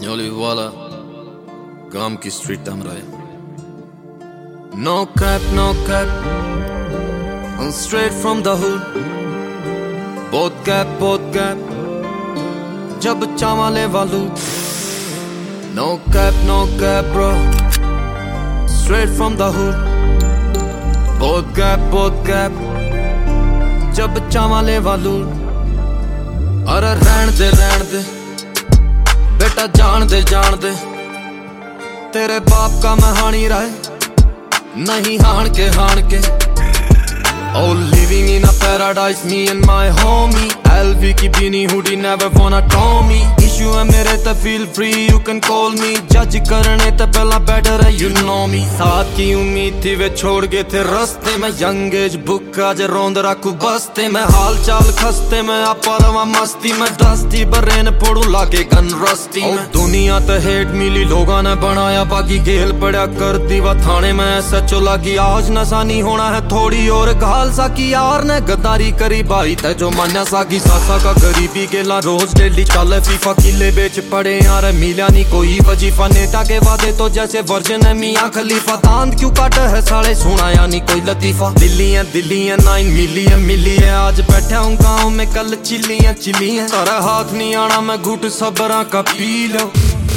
Yoli वाला गांव की स्ट्रीट हमराए No cap, no cap I'm straight from the hood Both cap जब चावले वालू No cap bro Straight from the hood Both cap जब चावले वालू अरे रहन दे बेटा जान दे तेरे बाप का मैं हानी रहे नहीं हान के Oh living in a paradise me and my homie LV की beanie hoodie never wanna call me Issue है मेरे ते feel free you can call me Judge करने ते पहला better है you know me साथ की उम्मीद थी वे छोड़ गए थे रस्ते में young age book आज रोंद रखू बस्ते में हाल चाल खस्ते में आपा रवा मस्ती में दस्ती बरेन पड़ू लाके गन रस्ती में दुनिया ते हेट मिली लोगा ने बनाया बाकी गेल पड़ा कर दीवा थाने में सचो लगी आज नशा नहीं होना है थोड़ी और सा की यार ने गद्दारी करी भाई ते जो मान्या सा की सासा का गरीबी गेला रोज डेली चले फीफा किले बेच पड़े यार मिला नहीं कोई वजीफा नेता के वादे तो जैसे वर्जन है मियां खलीफा दांत क्यों काट है साले सुनाया नहीं कोई लतीफा दिल्ली है 9 मिली है आज बैठा हूँ गाँव में कल चिल्ली है तारा हाथ नहीं आना मैं घुट सबरा का पी लो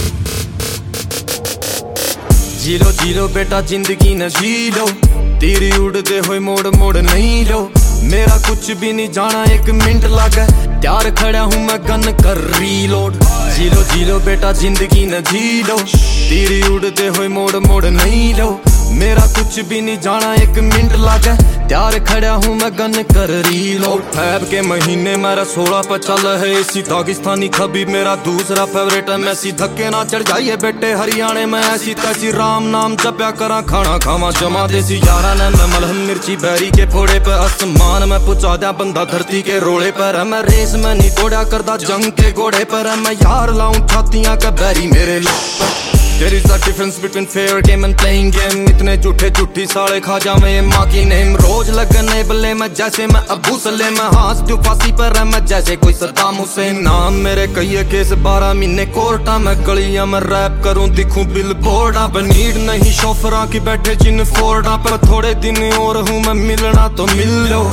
जी लो बेटा जिंदगी न जी लो तीरी उड़ते हुए मोड़ नहीं लो मेरा कुछ भी नहीं जाना एक मिनट लगा त्यार खड़ा हूँ मैं गन कर रीलोड जी लो बेटा जिंदगी न जी लो तीरी उड़ते हुए मोड़ नहीं लो मेरा कुछ भी नहीं जाना एक मिनट लगा त्यार खड़ा हूँ मैं गन कर रीलोड फैब के महीने मेरा 16 पर चल है इसी दागिस्तानी खबीब मेरा दूसरा फेवरेट है मैसी धक्के ना चढ़ जाइए बेटे हरियाणे में ऐसी तैसी राम नाम जप्या करा खाना खावा जमा देसी यारा ने मैं मलहम मिर्ची बैरी के फोड़े पे आसमान में पुचा दिया बंदा धरती के रोड़े पर है मैं रेस में नहीं दौड़ा करता जंग के घोड़े पर है मैं यार लाऊं छातियां का बैरी मेरे लोग There is a difference between fair game and playing game इतने झूठी साले खा जावे माँ की नेम रोज लगने बल्ले मैं जैसे मैं अबू सले मैं हाथ जो फांसी पर है मैं जैसे कोई सद्दाम हुसैन नाम मेरे कई केस 12 महीने कोर्टा मैं गलियां में रैप करूं दिखूं बिल बोर्डा नीड नहीं शोफरा की बैठे जिन फोर्डा पर थोड़े दिन और हूँ मैं मिलना तो मिल लो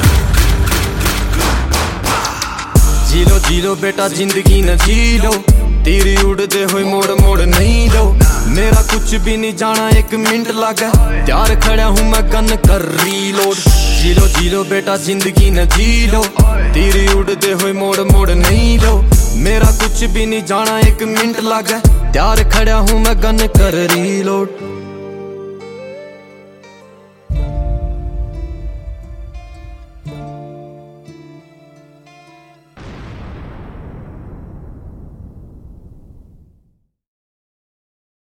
जी लो बेटा जिंदगी न जी लो तीरी उड़ते हुए मोड़ नहीं लो मेरा कुछ भी नहीं जाना एक मिनट लगा त्यार खड़ा हूँ मैं गन कर रीलोड जी लो बेटा जिंदगी न जी लो तीरी उड़ते हुए मोड़ नहीं लो मेरा कुछ भी नहीं जाना एक मिनट लगा त्यार खड़ा हूँ मैं गन कर रीलोड